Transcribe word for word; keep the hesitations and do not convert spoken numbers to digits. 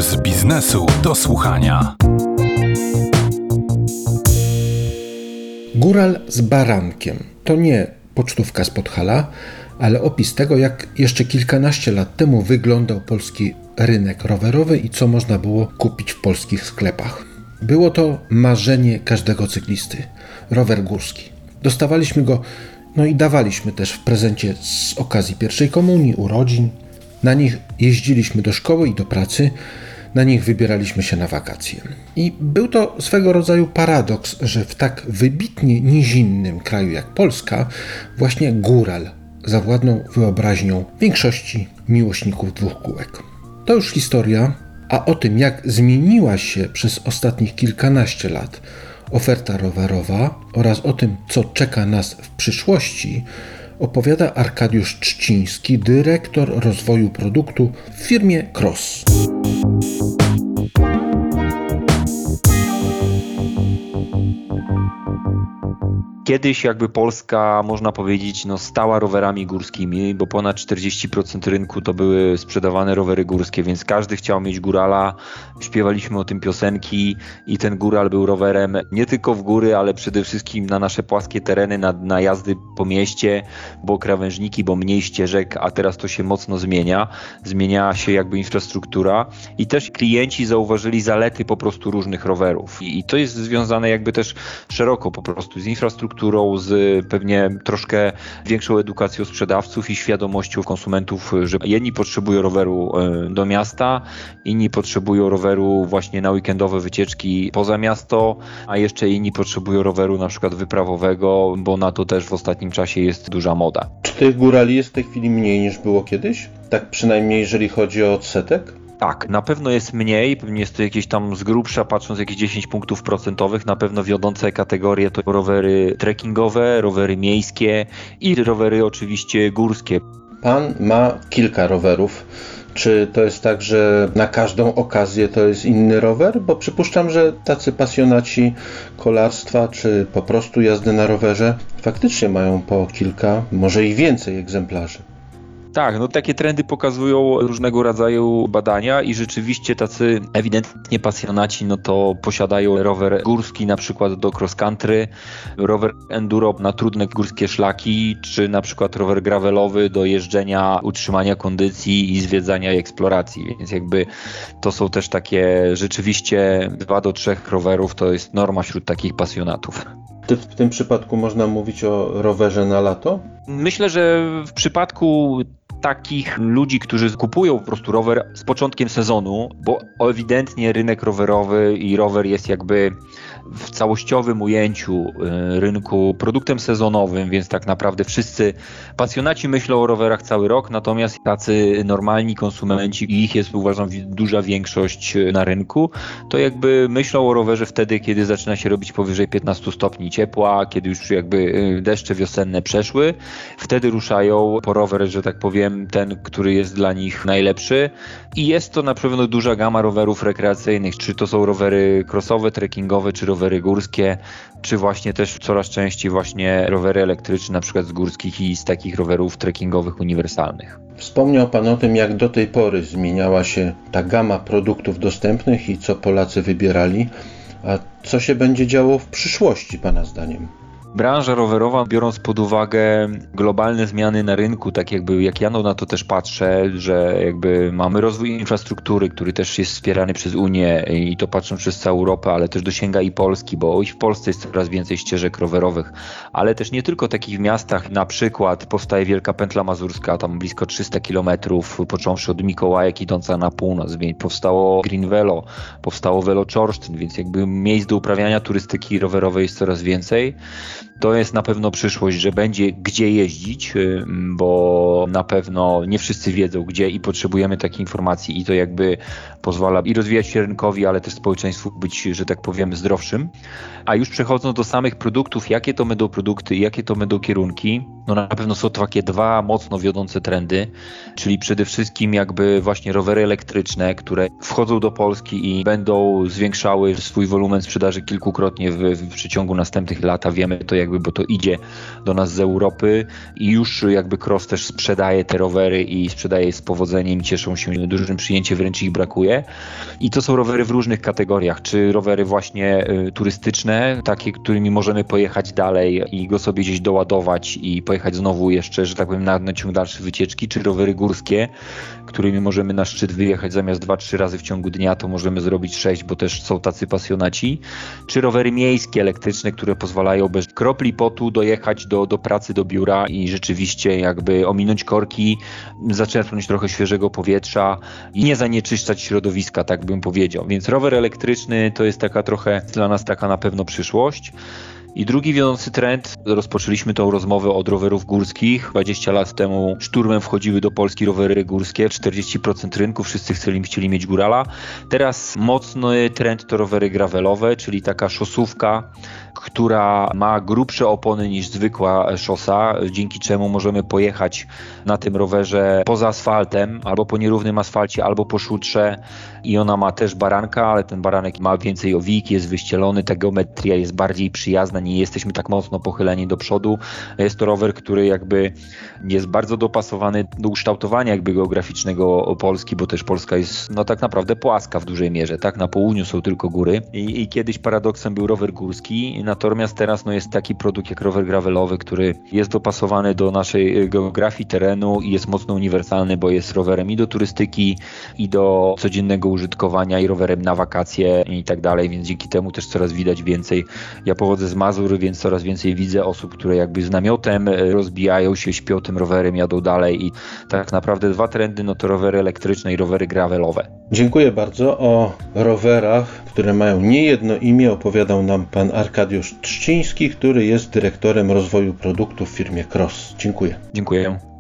z biznesu do słuchania. Góral z barankiem to nie pocztówka z Podhala, ale opis tego, jak jeszcze kilkanaście lat temu wyglądał polski rynek rowerowy i co można było kupić w polskich sklepach. Było to marzenie każdego cyklisty. Rower górski. Dostawaliśmy go, no i dawaliśmy też w prezencie z okazji pierwszej komunii, urodzin. Na nich jeździliśmy do szkoły i do pracy, na nich wybieraliśmy się na wakacje. I był to swego rodzaju paradoks, że w tak wybitnie nizinnym kraju jak Polska właśnie góral zawładnął wyobraźnią większości miłośników dwóch kółek. To już historia, a o tym, jak zmieniła się przez ostatnich kilkanaście lat oferta rowerowa oraz o tym, co czeka nas w przyszłości, opowiada Arkadiusz Trzciński, dyrektor rozwoju produktu w firmie Cross. Kiedyś jakby Polska, można powiedzieć, no stała rowerami górskimi, bo ponad czterdzieści procent rynku to były sprzedawane rowery górskie, więc każdy chciał mieć górala. Śpiewaliśmy o tym piosenki i ten góral był rowerem nie tylko w góry, ale przede wszystkim na nasze płaskie tereny, na, na jazdy po mieście, bo krawężniki, bo mniej ścieżek, a teraz to się mocno zmienia. Zmieniała się jakby infrastruktura i też klienci zauważyli zalety po prostu różnych rowerów. I, i to jest związane jakby też szeroko po prostu z infrastrukturą, z pewnie troszkę większą edukacją sprzedawców i świadomością konsumentów, że jedni potrzebują roweru do miasta, inni potrzebują roweru właśnie na weekendowe wycieczki poza miasto, a jeszcze inni potrzebują roweru na przykład wyprawowego, bo na to też w ostatnim czasie jest duża moda. Czy tych górali jest w tej chwili mniej niż było kiedyś? Tak przynajmniej jeżeli chodzi o odsetek? Tak, na pewno jest mniej, pewnie jest to jakieś tam z grubsza, patrząc jakieś dziesięć punktów procentowych, na pewno wiodące kategorie to rowery trekkingowe, rowery miejskie i rowery oczywiście górskie. Pan ma kilka rowerów. Czy to jest tak, że na każdą okazję to jest inny rower? Bo przypuszczam, że tacy pasjonaci kolarstwa czy po prostu jazdy na rowerze faktycznie mają po kilka, może i więcej egzemplarzy. Tak, no takie trendy pokazują różnego rodzaju badania i rzeczywiście tacy ewidentnie pasjonaci, no to posiadają rower górski na przykład do cross country, rower enduro na trudne górskie szlaki, czy na przykład rower gravelowy do jeżdżenia, utrzymania kondycji i zwiedzania i eksploracji, więc jakby to są też takie rzeczywiście dwa do trzech rowerów, to jest norma wśród takich pasjonatów. W tym przypadku można mówić o rowerze na lato? Myślę, że w przypadku takich ludzi, którzy kupują po prostu rower z początkiem sezonu, bo ewidentnie rynek rowerowy i rower jest jakby w całościowym ujęciu rynku produktem sezonowym, więc tak naprawdę wszyscy pasjonaci myślą o rowerach cały rok, natomiast tacy normalni konsumenci, i ich jest uważam duża większość na rynku, to jakby myślą o rowerze wtedy, kiedy zaczyna się robić powyżej piętnaście stopni ciepła, kiedy już jakby deszcze wiosenne przeszły, wtedy ruszają po rower, że tak powiem, ten, który jest dla nich najlepszy i jest to na pewno duża gama rowerów rekreacyjnych, czy to są rowery crossowe, trekkingowe, czy rowery górskie, czy właśnie też coraz częściej właśnie rowery elektryczne, na przykład z górskich i z takich rowerów trekkingowych uniwersalnych. Wspomniał Pan o tym, jak do tej pory zmieniała się ta gama produktów dostępnych i co Polacy wybierali, a co się będzie działo w przyszłości Pana zdaniem? Branża rowerowa, biorąc pod uwagę globalne zmiany na rynku, tak jakby jak ja no na to też patrzę, że jakby mamy rozwój infrastruktury, który też jest wspierany przez Unię i to patrząc przez całą Europę, ale też dosięga i Polski, bo i w Polsce jest coraz więcej ścieżek rowerowych, ale też nie tylko takich w miastach, na przykład powstaje Wielka Pętla Mazurska, tam blisko trzysta kilometrów, począwszy od Mikołajek idąca na północ, więc powstało Green Velo, powstało Velo Czorsztyn, więc jakby miejsc do uprawiania turystyki rowerowej jest coraz więcej. To jest na pewno przyszłość, że będzie gdzie jeździć, bo na pewno nie wszyscy wiedzą gdzie i potrzebujemy takiej informacji i to jakby pozwala i rozwijać się rynkowi, ale też społeczeństwu być, że tak powiem, zdrowszym. A już przechodząc do samych produktów, jakie to będą produkty, jakie to będą kierunki, no na pewno są to takie dwa mocno wiodące trendy, czyli przede wszystkim jakby właśnie rowery elektryczne, które wchodzą do Polski i będą zwiększały swój wolumen sprzedaży kilkukrotnie w, w przeciągu następnych lat, a wiemy to to jakby, bo to idzie do nas z Europy i już jakby Cross też sprzedaje te rowery i sprzedaje je z powodzeniem i cieszą się dużym przyjęciem, wręcz ich brakuje. I to są rowery w różnych kategoriach, czy rowery właśnie y, turystyczne, takie, którymi możemy pojechać dalej i go sobie gdzieś doładować i pojechać znowu jeszcze, że tak powiem, na, na ciąg dalszy wycieczki, czy rowery górskie, którymi możemy na szczyt wyjechać zamiast dwa trzy razy w ciągu dnia, to możemy zrobić sześć, bo też są tacy pasjonaci, czy rowery miejskie, elektryczne, które pozwalają bez kropli potu dojechać do, do pracy, do biura i rzeczywiście jakby ominąć korki, zaczerpnąć trochę świeżego powietrza i nie zanieczyszczać środowiska, tak bym powiedział. Więc rower elektryczny to jest taka trochę dla nas taka na pewno przyszłość. I drugi wiodący trend, rozpoczęliśmy tą rozmowę od rowerów górskich. dwadzieścia lat temu szturmem wchodziły do Polski rowery górskie, czterdzieści procent rynku, wszyscy chcieli, chcieli mieć górala. Teraz mocny trend to rowery gravelowe, czyli taka szosówka, która ma grubsze opony niż zwykła szosa, dzięki czemu możemy pojechać na tym rowerze poza asfaltem, albo po nierównym asfalcie, albo po szutrze i ona ma też baranka, ale ten baranek ma więcej owiki, jest wyścielony, ta geometria jest bardziej przyjazna, nie jesteśmy tak mocno pochyleni do przodu. Jest to rower, który jakby jest bardzo dopasowany do ukształtowania jakby geograficznego Polski, bo też Polska jest no tak naprawdę płaska w dużej mierze, tak? Na południu są tylko góry i, i kiedyś paradoksem był rower górski, natomiast teraz no jest taki produkt jak rower gravelowy, który jest dopasowany do naszej geografii, terenu i jest mocno uniwersalny, bo jest rowerem i do turystyki, i do codziennego użytkowania, i rowerem na wakacje i tak dalej, więc dzięki temu też coraz widać więcej. Ja pochodzę z Mazur, więc coraz więcej widzę osób, które jakby z namiotem rozbijają się, śpią tym rowerem, jadą dalej i tak naprawdę dwa trendy, no to rowery elektryczne i rowery gravelowe. Dziękuję bardzo. O rowerach, które mają niejedno imię, opowiadał nam pan Arkadiusz Trzciński, który jest dyrektorem rozwoju produktów w firmie Cross. Dziękuję. Dziękuję.